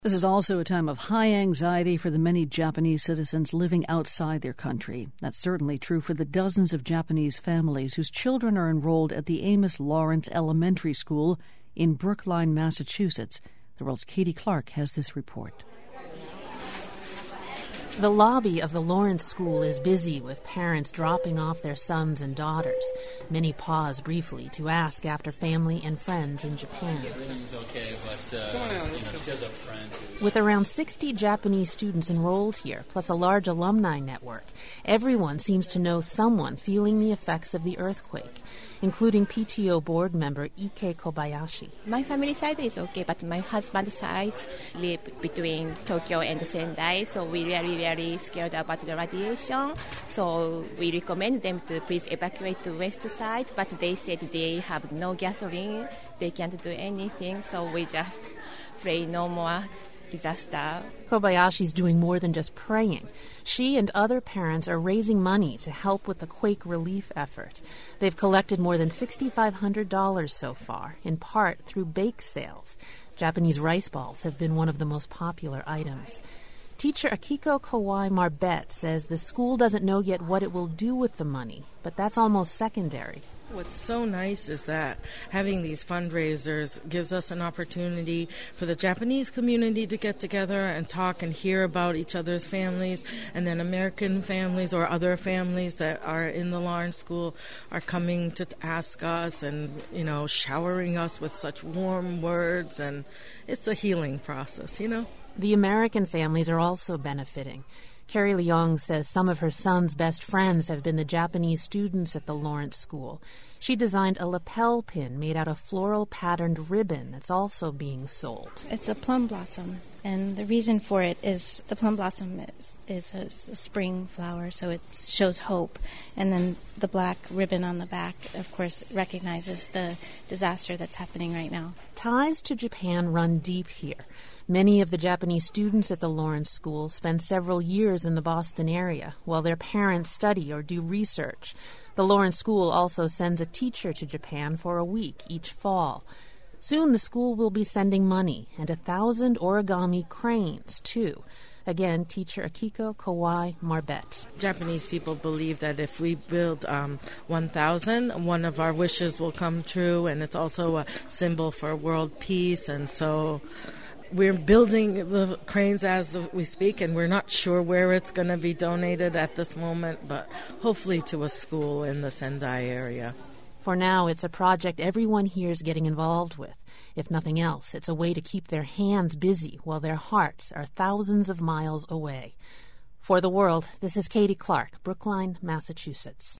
This is also a time of high anxiety for the many Japanese citizens living outside their country. That's certainly true for the dozens of Japanese families whose children are enrolled at the Amos Lawrence Elementary School in Brookline, Massachusetts. The World's Katie Clark has this report. The lobby of the Lawrence School is busy with parents dropping off their sons and daughters. Many pause briefly to ask after family and friends in Japan. Everything's okay, but she has a friend. With around 60 Japanese students enrolled here, plus a large alumni network, everyone seems to know someone feeling the effects of the earthquake, including PTO board member Ike Kobayashi. My family side is okay, but my husband's side live between Tokyo and Sendai, so we really scared about the radiation. So we recommend them to please evacuate to west side, but they said they have no gasoline, they can't do anything, so we just pray no more disaster. Kobayashi's doing more than just praying. She and other parents are raising money to help with the quake relief effort. They've collected more than $6,500 so far, in part through bake sales. Japanese rice balls have been one of the most popular items. Teacher Akiko Kawai Marbet says the school doesn't know yet what it will do with the money, but that's almost secondary. What's so nice is that having these fundraisers gives us an opportunity for the Japanese community to get together and talk and hear about each other's families, and then American families or other families that are in the Lawrence School are coming to ask us and, showering us with such warm words, and it's a healing process, The American families are also benefiting. Carrie Leong says some of her son's best friends have been the Japanese students at the Lawrence School. She designed a lapel pin made out of floral-patterned ribbon that's also being sold. It's a plum blossom, and the reason for it is the plum blossom is a spring flower, so it shows hope. And then the black ribbon on the back, of course, recognizes the disaster that's happening right now. Ties to Japan run deep here. Many of the Japanese students at the Lawrence School spend several years in the Boston area while their parents study or do research. The Lawrence School also sends a teacher to Japan for a week each fall. Soon the school will be sending money and 1,000 origami cranes, too. Again, teacher Akiko Kawai Marbet. Japanese people believe that if we build 1,000, one of our wishes will come true, and it's also a symbol for world peace, and so we're building the cranes as we speak, and we're not sure where it's going to be donated at this moment, but hopefully to a school in the Sendai area. For now, it's a project everyone here is getting involved with. If nothing else, it's a way to keep their hands busy while their hearts are thousands of miles away. For The World, this is Katie Clark, Brookline, Massachusetts.